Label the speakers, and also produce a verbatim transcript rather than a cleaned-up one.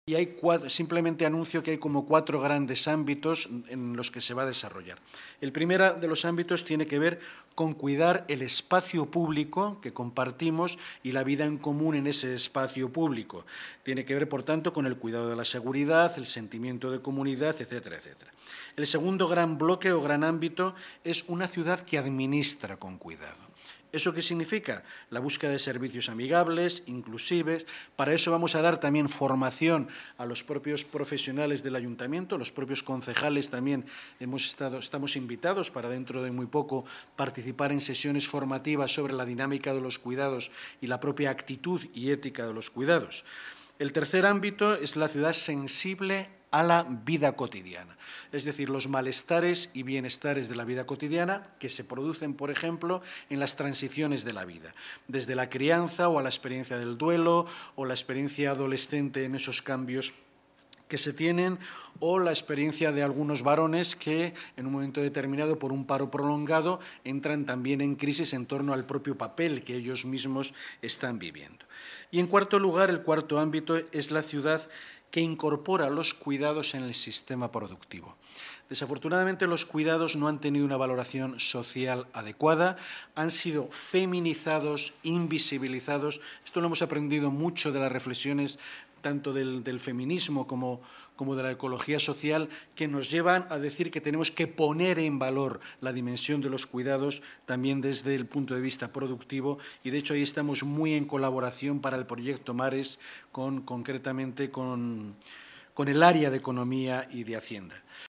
Speaker 1: Y hay cuatro, simplemente anuncio que hay como cuatro grandes ámbitos en los que se va a desarrollar. El primero de los ámbitos tiene que ver con cuidar el espacio público que compartimos y la vida en común en ese espacio público. Tiene que ver, por tanto, con el cuidado de la seguridad, el sentimiento de comunidad, etcétera, etcétera. El segundo gran bloque o gran ámbito es una ciudad que administra con cuidado. ¿Eso qué significa? La búsqueda de servicios amigables, inclusivos. Para eso vamos a dar también formación a los propios profesionales del ayuntamiento, los propios concejales también hemos estado, estamos invitados para dentro de muy poco participar en sesiones formativas sobre la dinámica de los cuidados y la propia actitud y ética de los cuidados. El tercer ámbito es la ciudad sensible a la vida cotidiana, es decir, los malestares y bienestares de la vida cotidiana que se producen, por ejemplo, en las transiciones de la vida, desde la crianza o a la experiencia del duelo o la experiencia adolescente en esos cambios que se tienen, o la experiencia de algunos varones que en un momento determinado, por un paro prolongado, entran también en crisis en torno al propio papel que ellos mismos están viviendo. Y en cuarto lugar, el cuarto ámbito es la ciudad que incorpora los cuidados en el sistema productivo. Desafortunadamente, los cuidados no han tenido una valoración social adecuada, han sido feminizados, invisibilizados. Esto lo hemos aprendido mucho de las reflexiones tanto del, del feminismo como, como de la ecología social, que nos llevan a decir que tenemos que poner en valor la dimensión de los cuidados también desde el punto de vista productivo, y de hecho ahí estamos muy en colaboración para el proyecto MARES, con, concretamente con, con el área de Economía y de Hacienda.